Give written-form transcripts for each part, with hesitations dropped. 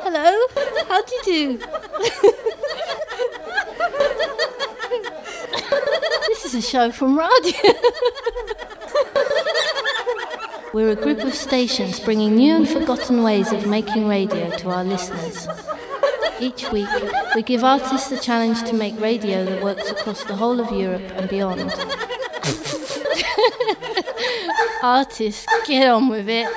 Hello, how do you do? This is a show from radio. We're a group of stations bringing new and forgotten ways of making radio to our listeners. Each week, we give artists the challenge to make radio that works across the whole of Europe and beyond. Artists, get on with it.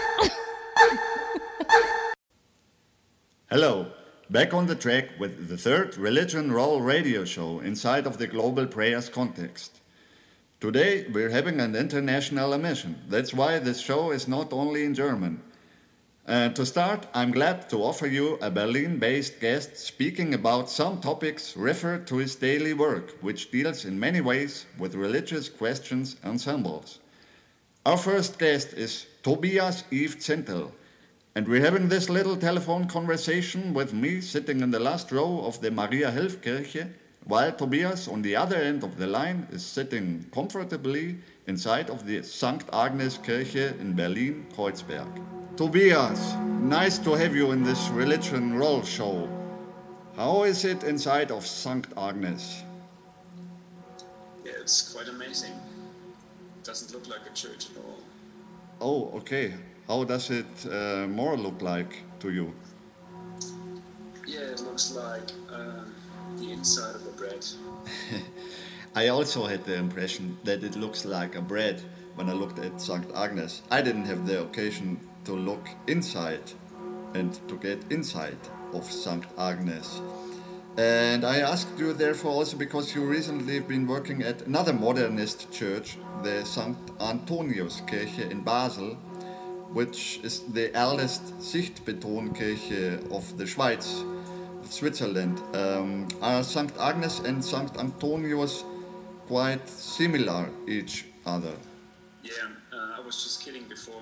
Hello, back on the track with the third Religion Roll radio show inside of the Global Prayers context. Today we're having an international emission. That's why this show is not only in German. To start, I'm glad to offer you a Berlin-based guest speaking about some topics referred to his daily work, which deals in many ways with religious questions and symbols. Our first guest is Tobias Yves Zentel, and we're having this little telephone conversation with me sitting in the last row of the Maria Hilfkirche, while Tobias on the other end of the line is sitting comfortably inside of the St. Agnes Kirche in Berlin-Kreuzberg. Tobias, nice to have you in this Religion Roll show. How is it inside of St. Agnes? Yeah, it's quite amazing. It doesn't look like a church at all. Oh, okay. How does it more look like to you? Yeah, it looks like the inside of a bread. I also had the impression that it looks like a bread when I looked at St. Agnes. I didn't have the occasion to look inside and to get inside of St. Agnes. And I asked you therefore also because you recently have been working at another modernist church, the St. Antoniuskirche in Basel, which is the eldest Sichtbetonkirche of the Schweiz, of Switzerland. Are St. Agnes and St. Antonius quite similar each other? Yeah, I was just kidding before.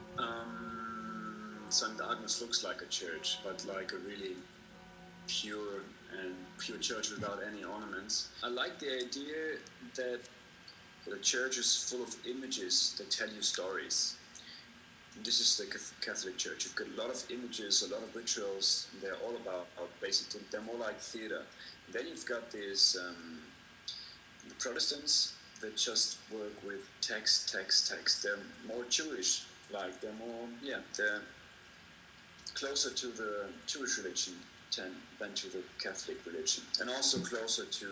St. Agnes looks like a church, but like a really pure church without any ornaments. I like the idea that the church is full of images that tell you stories. This is the Catholic Church. You've got a lot of images, a lot of rituals. They're all about basically, they're more like theater. Then you've got these the Protestants that just work with text. They're more Jewish, like they're more, they're closer to the Jewish religion than to the Catholic religion, and also closer to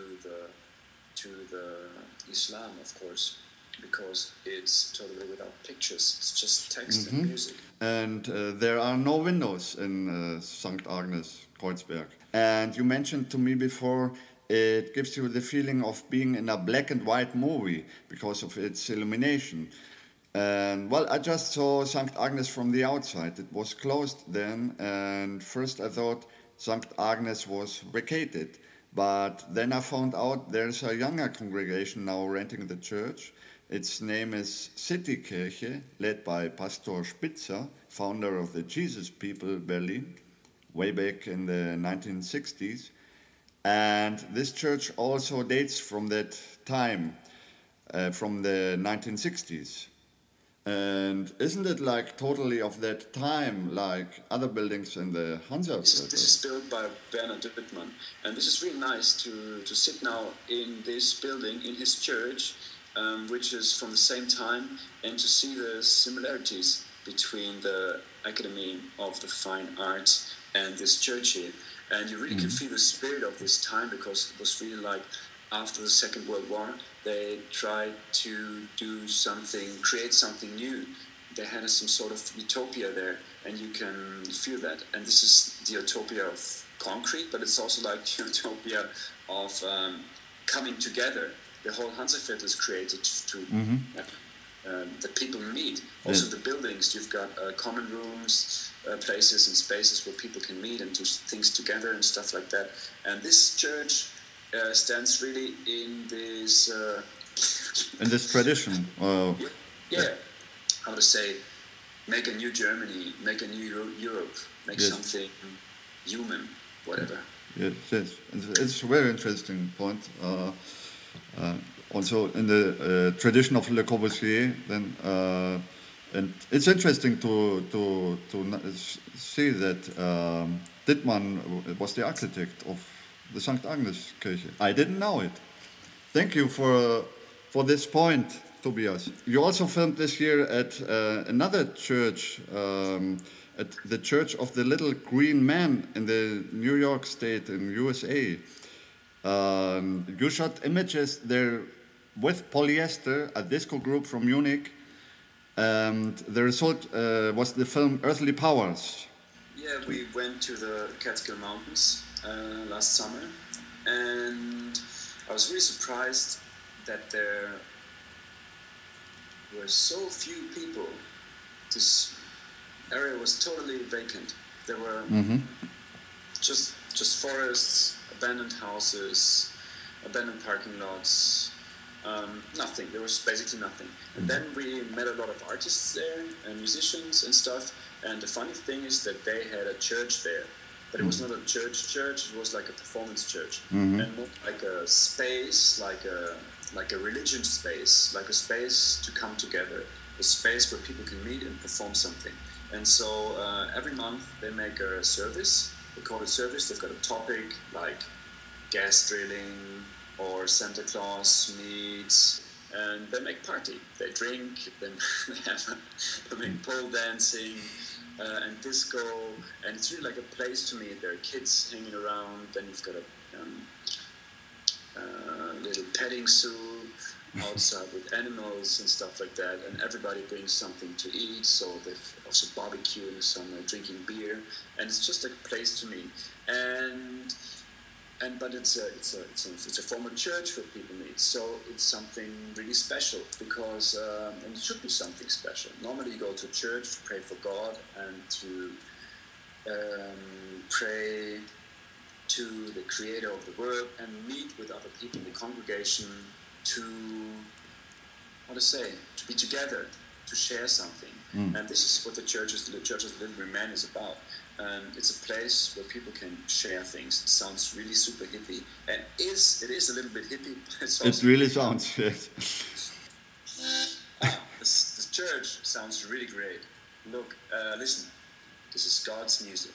the Islam, of course, because it's totally without pictures. It's just text and music. And there are no windows in St. Agnes, Kreuzberg. And you mentioned to me before, it gives you the feeling of being in a black and white movie because of its illumination. And well, I just saw St. Agnes from the outside. It was closed then, and first I thought St. Agnes was vacated. But then I found out there's a younger congregation now renting the church. Its name is Citykirche, led by Pastor Spitzer, founder of the Jesus People Berlin, way back in the 1960s. And this church also dates from that time, from the 1960s. And isn't it like totally of that time, like other buildings in the Hansa? This is built by Bernhard Wittmann, and this is really nice to sit now in this building, in his church, which is from the same time, and to see the similarities between the Academy of the Fine Arts and this church here. And you really can feel the spirit of this time, because it was really like after the Second World War, they tried to do something, create something new. They had some sort of utopia there, and you can feel that. And this is the utopia of concrete, but it's also like the utopia of coming together. The whole Hanseviertel is created to that people meet. Also the buildings, you've got common rooms, places and spaces where people can meet and do things together and stuff like that. And this church stands really in this tradition. How to say, make a new Germany, make a new Europe, make something human, whatever. Yes. It's a very interesting point. Also in the tradition of Le Corbusier, then, and it's interesting to see that Dittmann was the architect of the St. Agnes Kirche. I didn't know it. Thank you for this point, Tobias. You also filmed this year at another church, at the Church of the Little Green Man in the New York State in USA. You shot images there with Polyester, a disco group from Munich, and the result was the film Earthly Powers. Yeah, we went to the Catskill Mountains last summer, and I was really surprised that there were so few people. This area was totally vacant. There were just forests, abandoned houses, abandoned parking lots, nothing. There was basically nothing. And then we met a lot of artists there and musicians and stuff. And the funny thing is that they had a church there, but it was not a church. It was like a performance church, and not like a space, like a religion space, like a space to come together, a space where people can meet and perform something. And so every month they make a service. They call it service. They've got a topic like gas drilling or Santa Claus meets, and they make party. They drink. They make pole dancing and disco, and it's really like a place to meet. There are kids hanging around. Then you've got a little petting zoo outside with animals and stuff like that, and everybody brings something to eat. So they've also barbecuing, some drinking beer, and it's just a place to meet. But it's a former church where people meet, so it's something really special because and it should be something special. Normally you go to church to pray for God and to pray to the Creator of the world and meet with other people in the congregation to be together, to share something. And this is what the Church of the Little Green Man is about. It's a place where people can share things. It sounds really super hippie, and it is a little bit hippie. It really sounds, yes. This church sounds really great. Look, listen, this is God's music.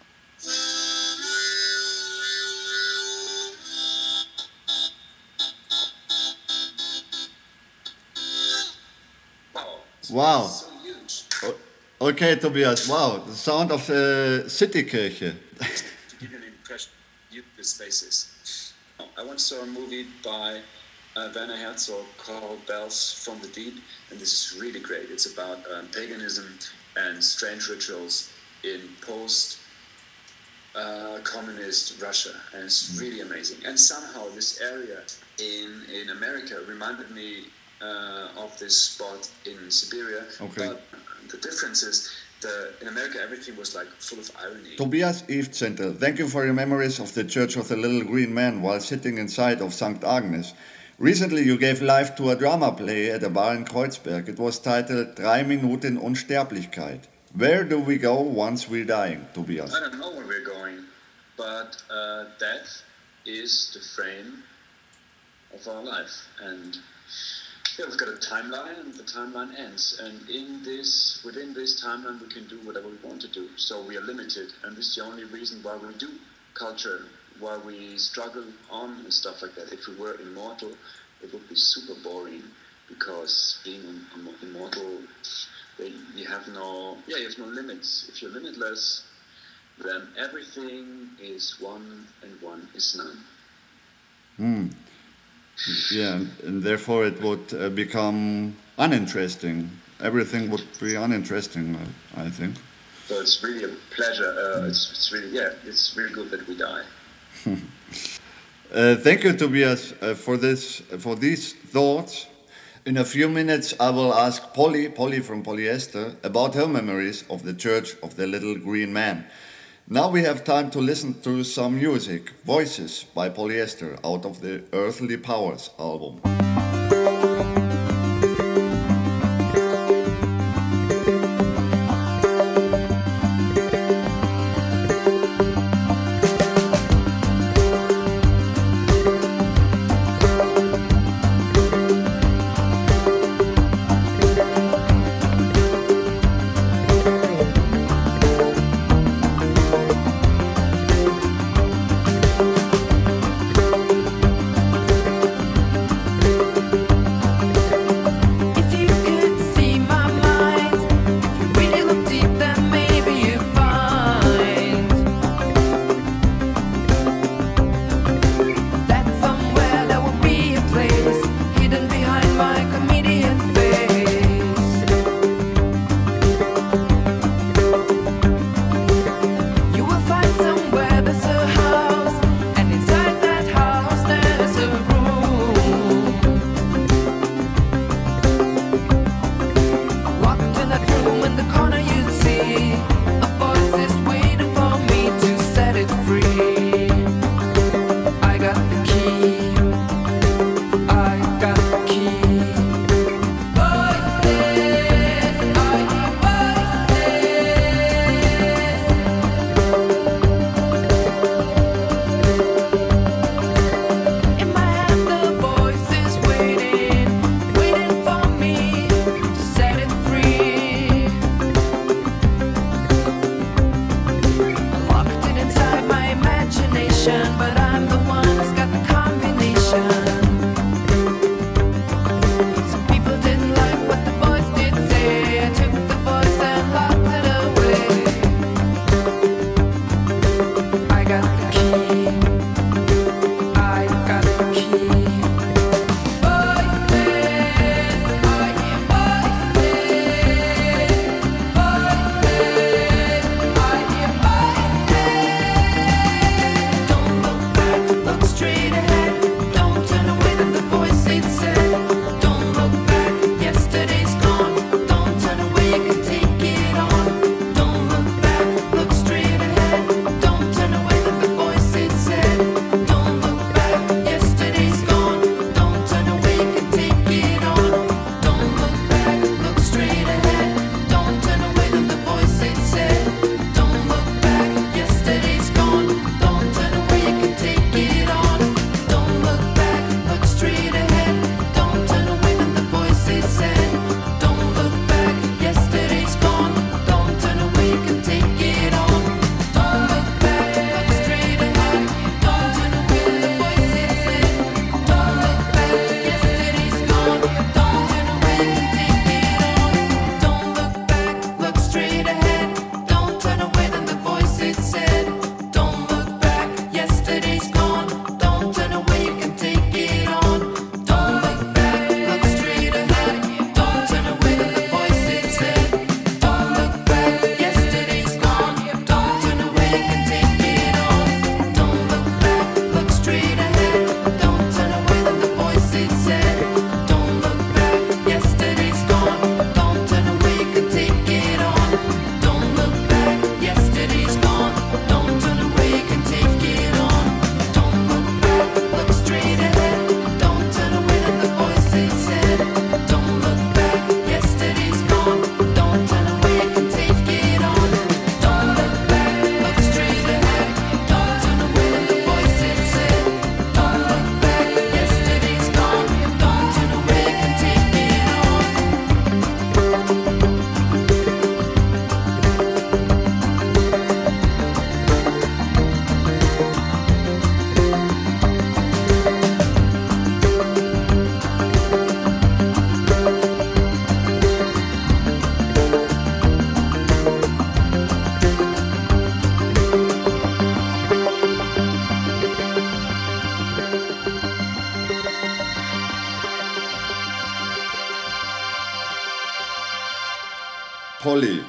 Wow. So huge. Okay, Tobias, wow, the sound of the Citykirche. To give you an impression of the spaces. I once saw a movie by Werner Herzog called Bells from the Deep, and this is really great. It's about paganism and strange rituals in post-communist Russia, and it's really amazing. And somehow this area in America reminded me of this spot in Siberia. Okay. But the difference is in America everything was like full of irony. Tobias Ewtzentel, thank you for your memories of the Church of the Little Green Man while sitting inside of St. Agnes. Recently you gave life to a drama play at a bar in Kreuzberg. It was titled 3 Minuten Unsterblichkeit. Where do we go once we're dying, Tobias? I don't know where we're going, but death is the frame of our life. And yeah, we've got a timeline, and the timeline ends. And within this timeline, we can do whatever we want to do. So we are limited, and this is the only reason why we do culture, why we struggle on and stuff like that. If we were immortal, it would be super boring, because being immortal, you have no limits. If you're limitless, then everything is one, and one is none. Yeah, and therefore it would become uninteresting. Everything would be uninteresting, I think. So it's really a pleasure. It's really good that we die. Thank you, Tobias, for these thoughts. In a few minutes, I will ask Polly from Polyester, about her memories of the Church of the Little Green Man. Now we have time to listen to some music, Voices by Polyester, out of the Earthly Powers album. it said, don't look back, yesterday's gone. Don't turn away, you can take it on. Don't look back, look straight ahead. Don't turn away, then the voice it said, don't look back, yesterday's gone. Don't turn away, you can take it on. Don't look back, look straight ahead. Don't turn away, then the voice it said, don't look back, yesterday's gone. Don't turn away, you can take it on. Don't look back, yesterday's gone. Don't turn away, you can take it on. Don't look back, look straight ahead. Don't turn away, then the voice it said, don't look back, yesterday's gone. Don't turn away, you can take it on. Don't look back, look straight ahead. Don't turn away, then the voice it said, don't look back, yesterday's gone. Don't turn away, you can take it on. Polly,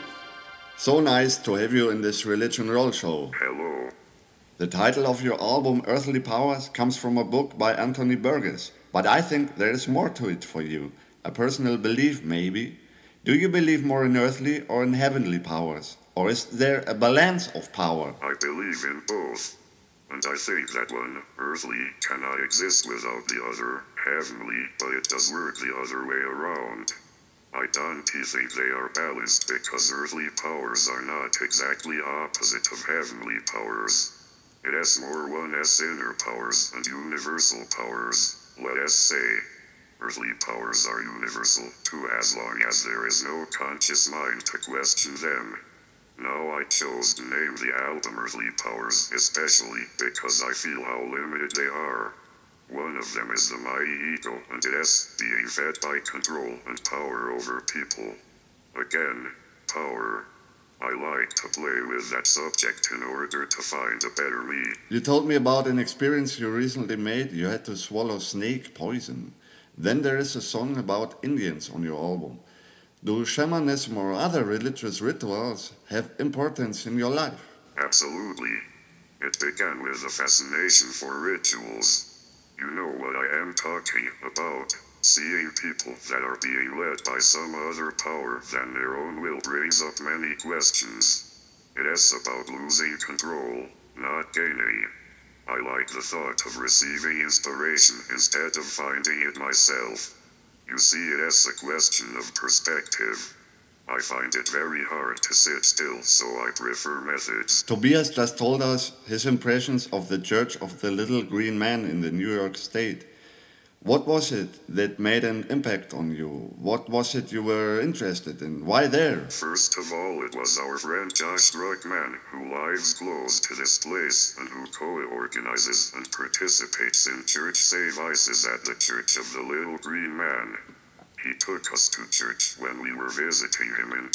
so nice to have you in this Religion Roll show. Hello. The title of your album, Earthly Powers, comes from a book by Anthony Burgess, but I think there is more to it for you. A personal belief, maybe. Do you believe more in earthly or in heavenly powers? Or is there a balance of power? I believe in both. And I think that one, earthly, cannot exist without the other, heavenly, but it does work the other way around. I don't think they are balanced because earthly powers are not exactly opposite of heavenly powers. It has more one has inner powers and universal powers, let us say. Earthly powers are universal, too, as long as there is no conscious mind to question them. Now I chose to name the album Earthly Powers, especially because I feel how limited they are. One of them is the mighty ego, and it is being fed by control and power over people. Again, power. I like to play with that subject in order to find a better me. You told me about an experience you recently made. You had to swallow snake poison. Then there is a song about Indians on your album. Do shamanism or other religious rituals have importance in your life? Absolutely. It began with a fascination for rituals. You know what I am talking about. Seeing people that are being led by some other power than their own will brings up many questions. It is about losing control, not gaining. I like the thought of receiving inspiration instead of finding it myself. You see, it is a question of perspective. I find it very hard to sit still, so I prefer methods. Tobias just told us his impressions of the Church of the Little Green Man in the New York State. What was it that made an impact on you? What was it you were interested in? Why there? First of all, it was our friend Josh Druckmann, who lives close to this place and who co-organizes and participates in church services at the Church of the Little Green Man. He took us to church when we were visiting him in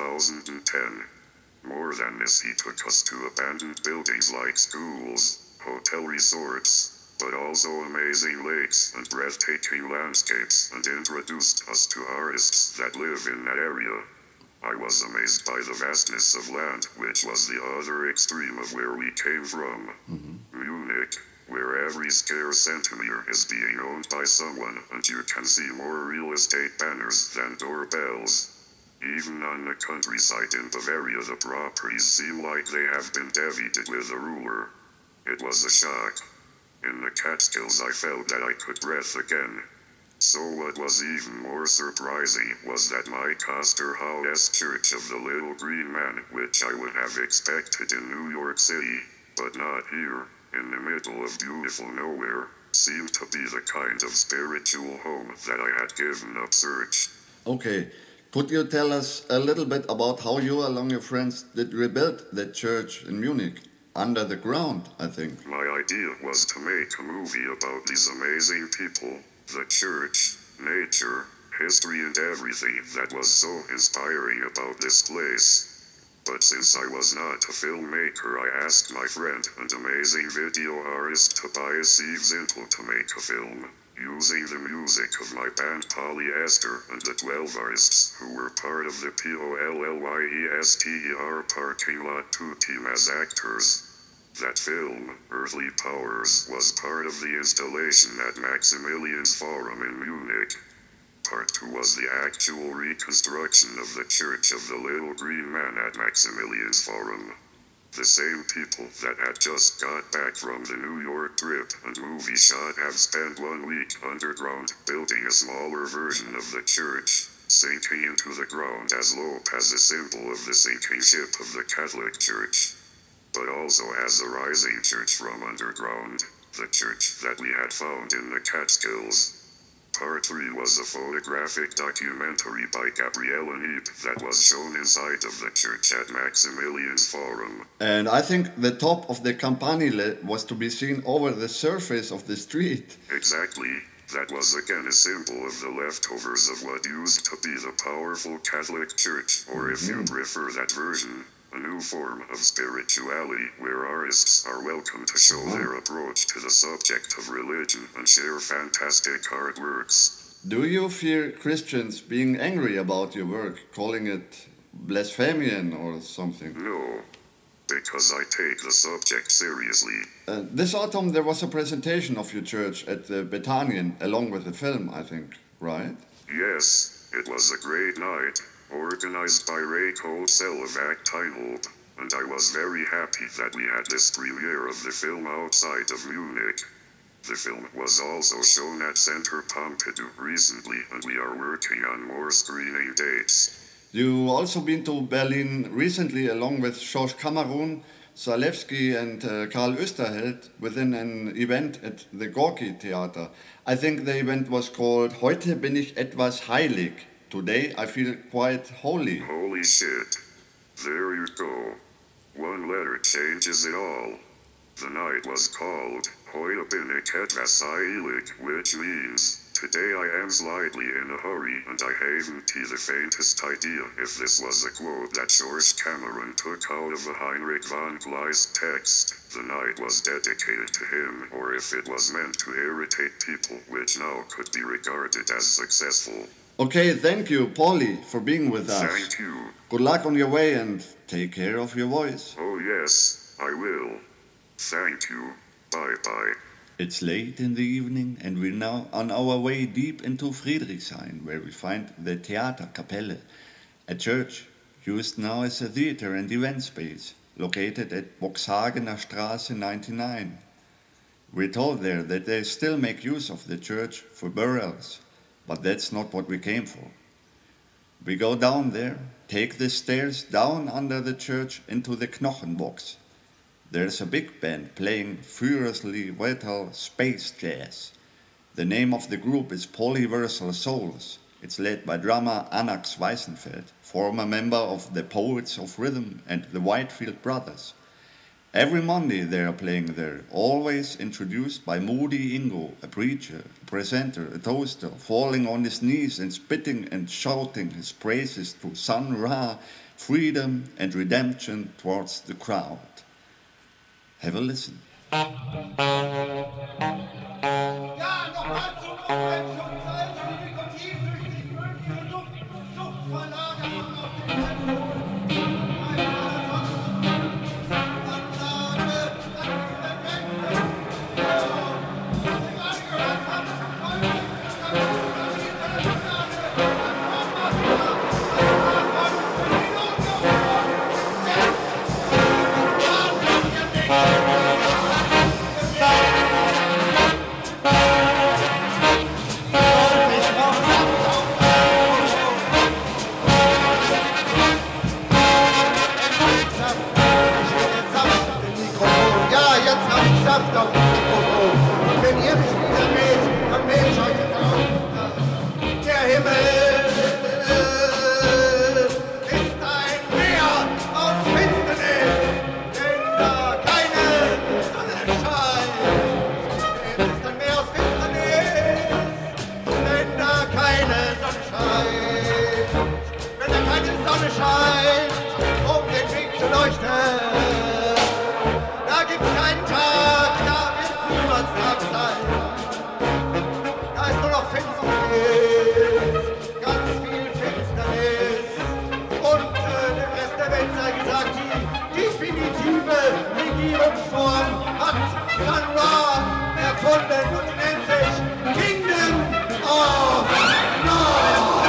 2010. More than this, he took us to abandoned buildings like schools, hotel resorts, but also amazing lakes and breathtaking landscapes, and introduced us to artists that live in that area. I was amazed by the vastness of land, which was the other extreme of where we came from. Munich, where every square centimeter is being owned by someone, and you can see more real estate banners than doorbells. Even on the countryside in Bavaria, the properties seem like they have been debited with a ruler. It was a shock. In the Catskills, I felt that I could breathe again. So what was even more surprising was that my Coster House Church of the Little Green Man, which I would have expected in New York City, but not here, in the middle of beautiful nowhere, seemed to be the kind of spiritual home that I had given up search. Okay, could you tell us a little bit about how you along your friends did rebuild that church in Munich? Under the ground, I think. My idea was to make a movie about these amazing people, the church, nature, history, and everything that was so inspiring about this place. But since I was not a filmmaker, I asked my friend and amazing video artist Tobias Zintel to make a film, using the music of my band Polyester and the 12 artists who were part of the POLLYESTER parking lot 2 team as actors. That film, Earthly Powers, was part of the installation at Maximilians Forum in Munich. Part 2 was the actual reconstruction of the Church of the Little Green Man at Maximilians Forum. The same people that had just got back from the New York trip and movie shot have spent 1 week underground building a smaller version of the church, sinking into the ground as low as a symbol of the sinking ship of the Catholic Church. But also as a rising church from underground, the church that we had found in the Catskills. Part 3 was a photographic documentary by Gabrielle Neep that was shown inside of the church at Maximilians Forum. And I think the top of the Campanile was to be seen over the surface of the street. Exactly. That was again a symbol of the leftovers of what used to be the powerful Catholic Church, or if you prefer that version, a new form of spirituality where artists are welcome to show their approach to the subject of religion and share fantastic artworks. Do you fear Christians being angry about your work, calling it blasphemian or something? No, because I take the subject seriously. This autumn there was a presentation of your church at the Bethanien, along with the film, I think, right? Yes, it was a great night, organized by Ray Cosell of Actinhope, and I was very happy that we had this premiere of the film outside of Munich. The film was also shown at Centre Pompidou recently, and we are working on more screening dates. You also been to Berlin recently along with Georges Cameron, Zalewski and Karl Oesterheld within an event at the Gorki Theater. I think the event was called Heute bin ich etwas heilig. Today I feel quite holy. Holy shit. There you go. One letter changes it all. The night was called Heute bin ich etwas heilig, which means today I am slightly in a hurry, and I haven't the faintest idea if this was a quote that Georges Cameron took out of a Heinrich von Kleist text the night was dedicated to him, or if it was meant to irritate people, which now could be regarded as successful. Okay, thank you, Paulie, for being with us. Thank you. Good luck on your way and take care of your voice. Oh yes, I will. Thank you. Bye-bye. It's late in the evening and we're now on our way deep into Friedrichshain, where we find the Theaterkapelle, a church used now as a theater and event space, located at Boxhagener Straße 99. We're told there that they still make use of the church for burials, but that's not what we came for. We go down there, take the stairs down under the church into the Knochenbox. There's a big band playing furiously vital space jazz. The name of the group is Polyversal Souls. It's led by drummer Anax Weissenfeld, former member of the Poets of Rhythm and the Whitefield Brothers. Every Monday they are playing there, always introduced by Moody Ingo, a preacher, a presenter, a toaster, falling on his knees and spitting and shouting his praises to Sun Ra, freedom and redemption towards the crowd. Have a listen. Ja, nochmal zum Umweltschutz, also die nikotinsüchtig mögliche Suchtverlagerung auf den Sonne scheint, um den Weg Nürnberg und die nennt sich Kingdom of Noise.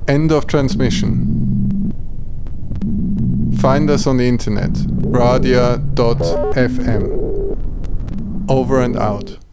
End of transmission. Find us on the internet, radia.fm. Over and out.